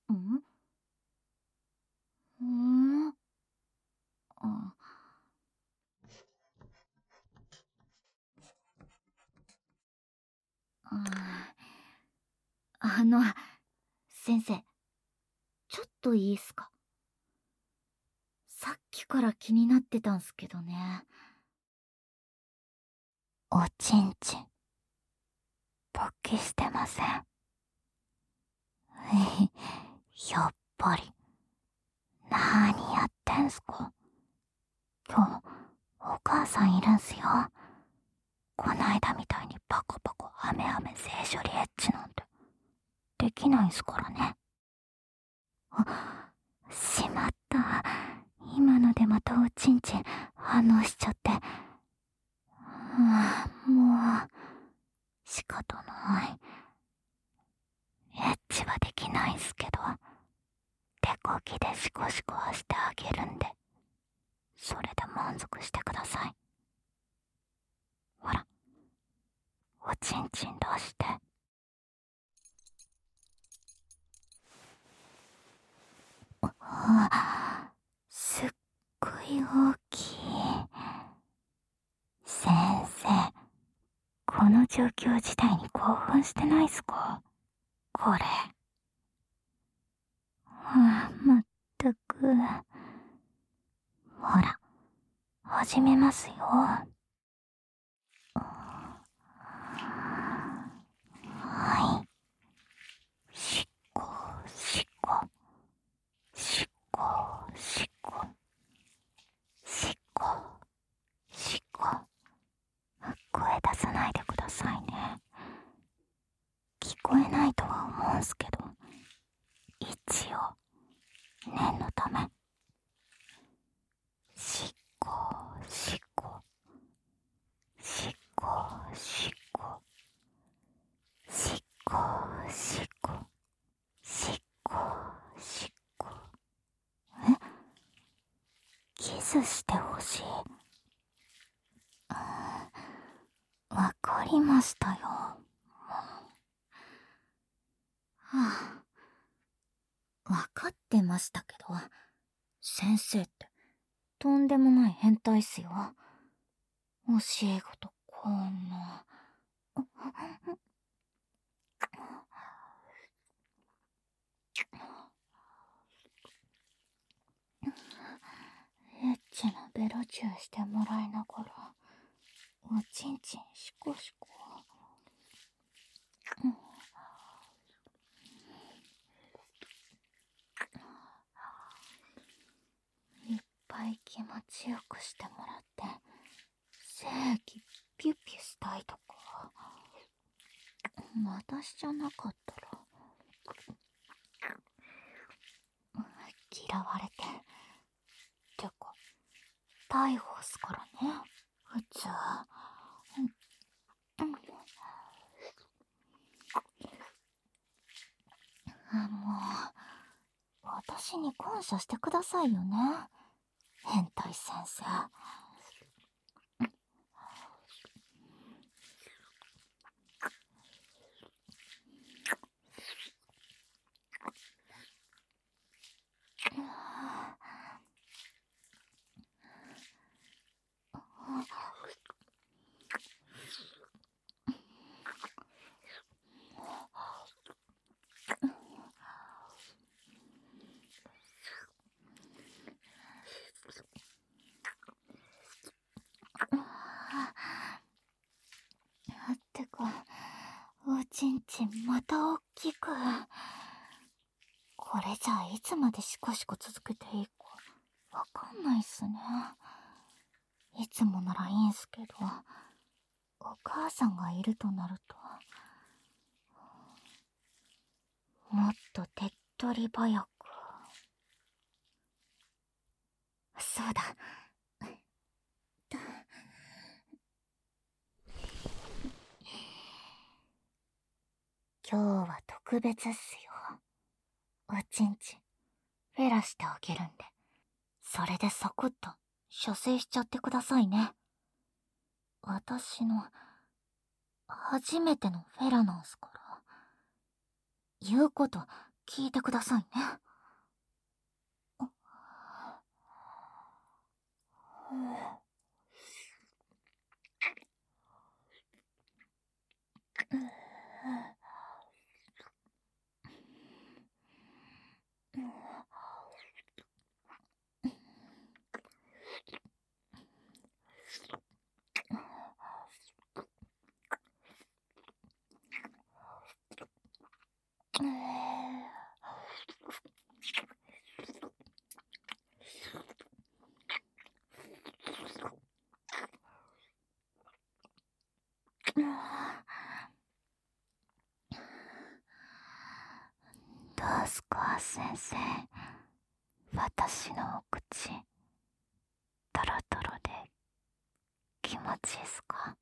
んんあ、あの、先生、ちょっといいっすか？さっきから気になってたんすけどね。おちんちん、勃起してません。やっぱり。なーにやってんすか？今日、お母さんいるんすよ。こないだみたいにパコパコハメハメ性処理エッチなんて、できないんすからね。あ、しまった。今のでまたおちんちん反応しちゃって。もう、仕方ない。エッチはできないんすけど、手こぎでシコシコはしてあげるんで、それで満足してください。ほら、おちんちん出して。すっごい大きい。先生、この状況自体に興奮してないっすか？これ。まったく。ほら、始めますよ。はい。しっこ、しっこ、しっこ、しっこ、しっこ、しっこ。声出さないでくださいね。聞こえないとは思うんすけど、一応、念のため。しっこ、しっこ、しっこ、しっこ、しっこ、しっこ、しっこ、しっこ。キスしてほしい。わかりましたよ。はあ、わかってましたけど、先生ってとんでもない変態っすよ。教え子とこんな。エッチなベロチューしてもらいながら、おちんちんシコシコ。いっぱい気持ちよくしてもらって、精液ピュッピュしたいとか。私じゃなかったら、嫌われて。てか、逮捕っすからね、普通。もう、私に感謝してくださいよね、変態先生。てか、おちんちんまたおっきく。これじゃあいつまでシコシコ続けていいかわかんないっすね。いつもならいいんすけど、お母さんがいるとなると、もっと手っ取り早く。そうだ。今日は特別っすよ。おちんちん、フェラしてあげるんで。それでサクッと、射精しちゃってくださいね。私の、初めてのフェラなんすから。言うこと、 聞いてくださいね。どうすか先生、私のお口トロトロで気持ちいいっすか？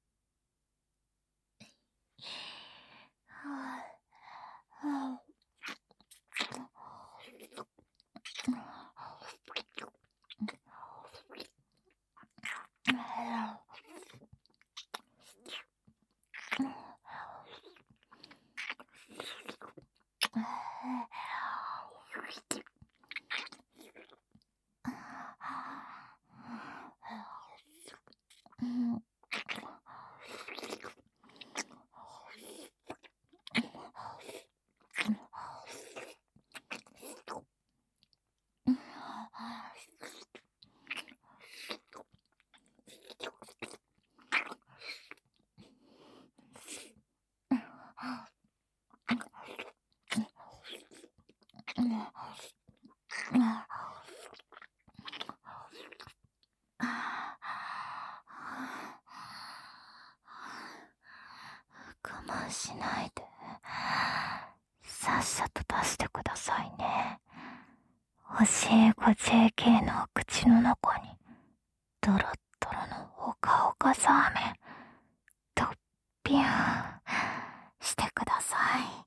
我慢しないで、さっさと出してくださいね。教え子 JK のお口の中にドロッドロのほかほかザーメントッピューしてください。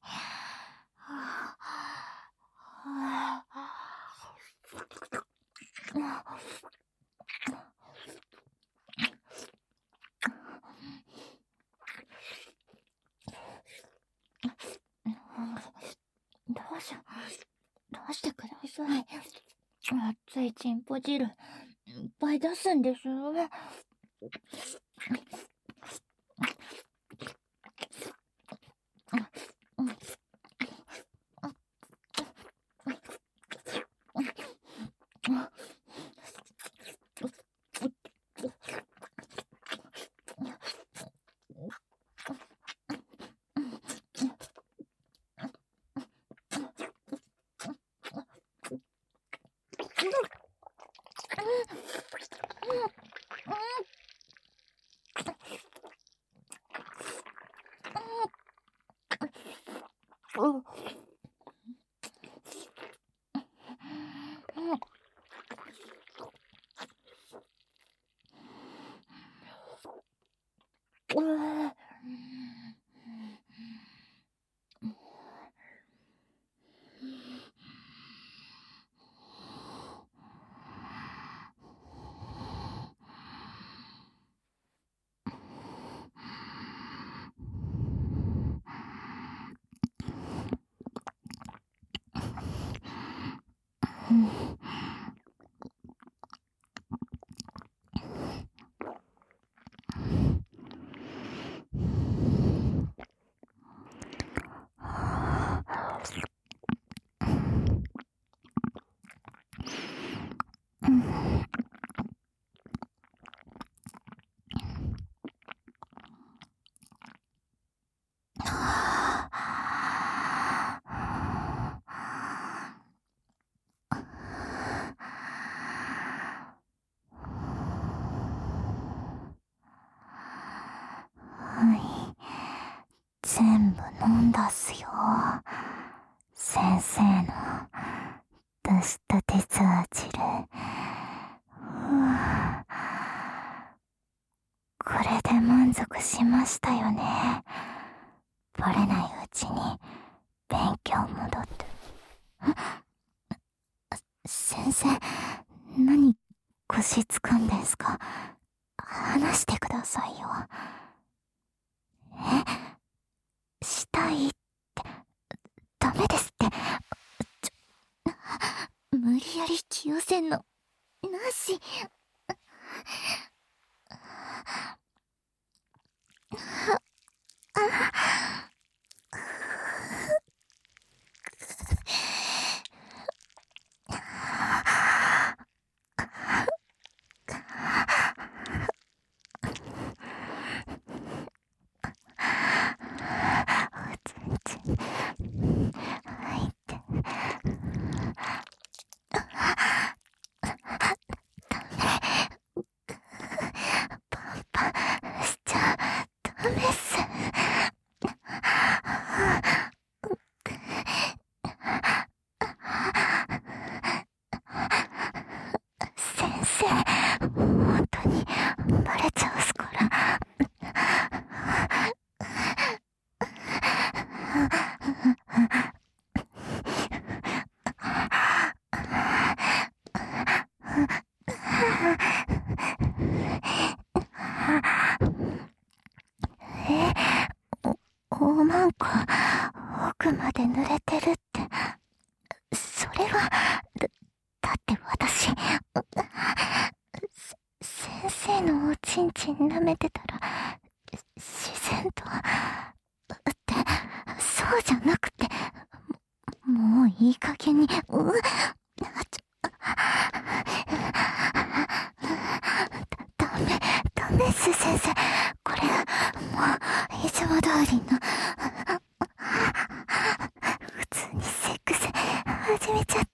出してください。熱いチンポ汁いっぱい出すんです。全部飲んだっすよ。先生の出したてザー汁。これで満足しましたよね。バレないうちに勉強戻って。先生、何腰掴んでんすか？話してくださいよ。したいって、ダメですって。 理やり引き寄せんのなし。入ってパンパンしちゃダメっす。先生、本当にバレちゃうっすから。おまんこ奥まで濡れてるって、それはだって私先生のおちんちん舐めてたら自然とってそうじゃなくて、もういい加減にダメっす先生、これもういつも通りの普通にセックス始めちゃって。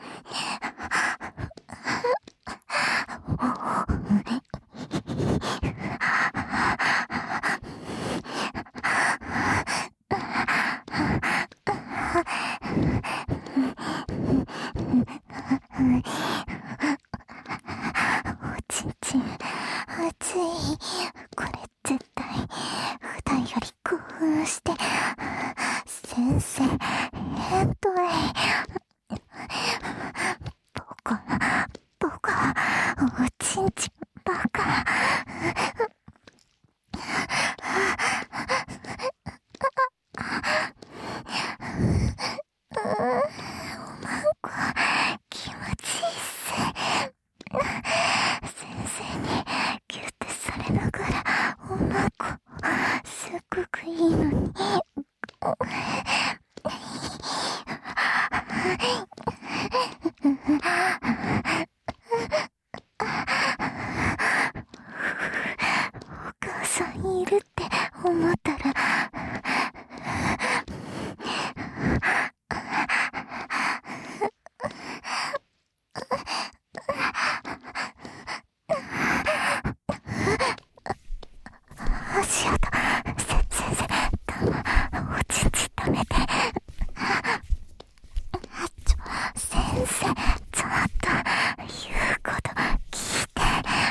おちんちん熱い。これ絶対普段より興奮して先生ヘッドへボコおちんちんバカ。おまんこ気持ちいいっす。先生にギュッてされながらおまんこすっごくいいのに。お母さんいるって思ったら足音。先生、おちんちん溜めて。先生、ちょっと言うこと聞いて。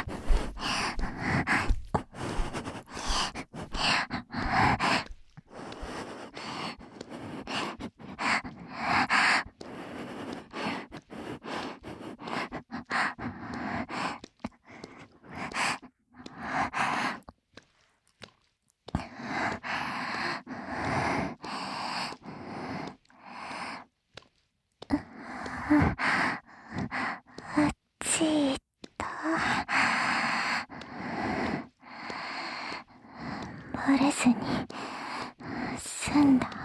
あっち行った。バレずに済んだ。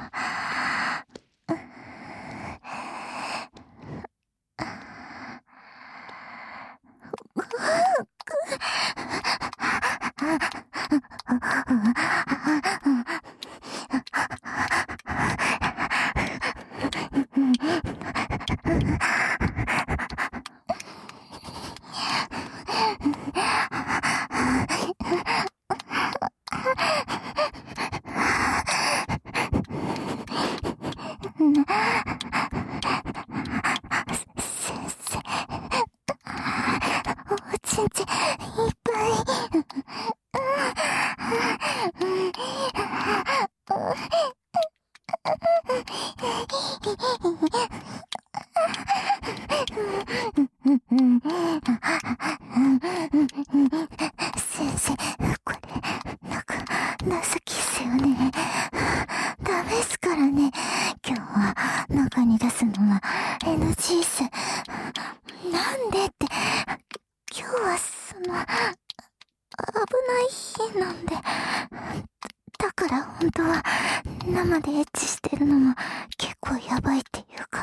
から本当は生でエッチしてるのも結構やばいっていうか。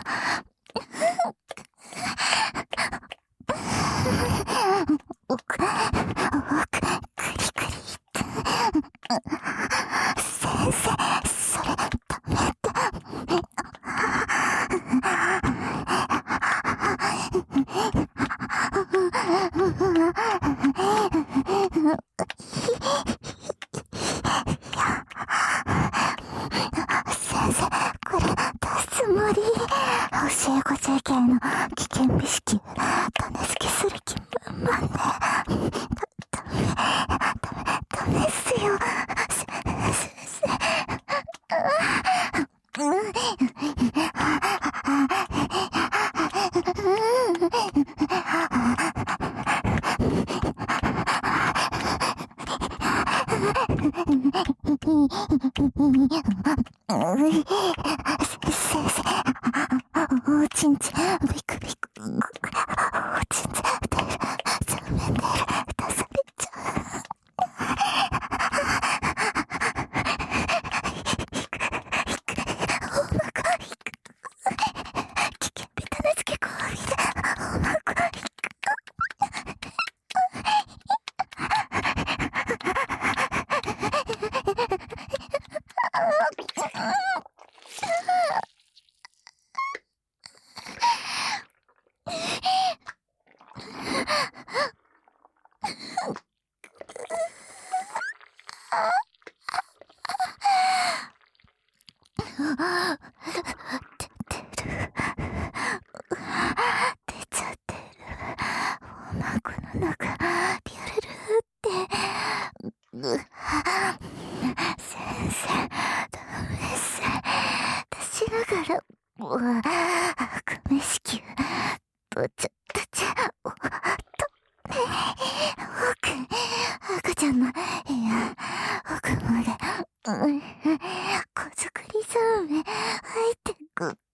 おく、クリクリって。先生、それダメって。先生、これ出すつもり？教え子 JK の危険美識種付けする気満々ね。ダメっすよ。先生。先生、おちんちん、ビクビク、おちんちん、出る、正面出る、出されちゃう。お腹引く。危険日種付け氷で、お腹引く。出ちゃってる。お腹の中、リュルルって。先生、ダメっす。出しながら、悪名子宮、どちゃ、赤ちゃんの部屋、奥まで、子作りそうめ入ってくる。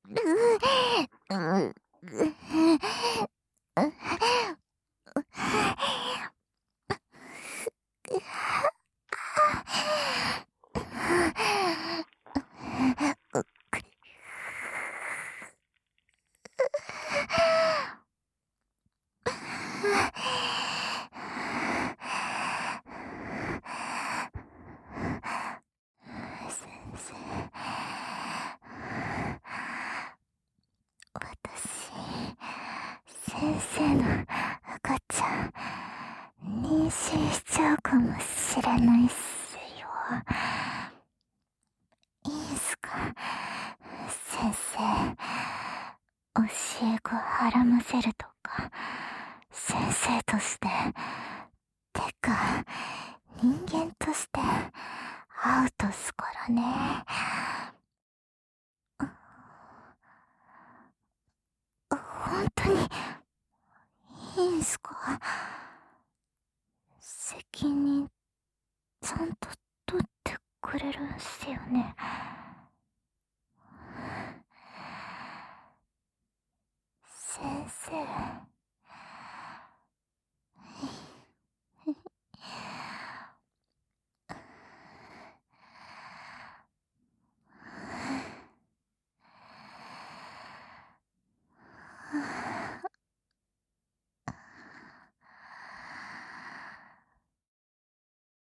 先生、私、先生の赤ちゃん、妊娠しちゃうかもしれないっすよ。いいんすか？先生、教え子はらませるとか、先生として、てか、人間として、アウトっすからね。本当に、いいんすか？責任、ちゃんと取ってくれるんすよね。先生。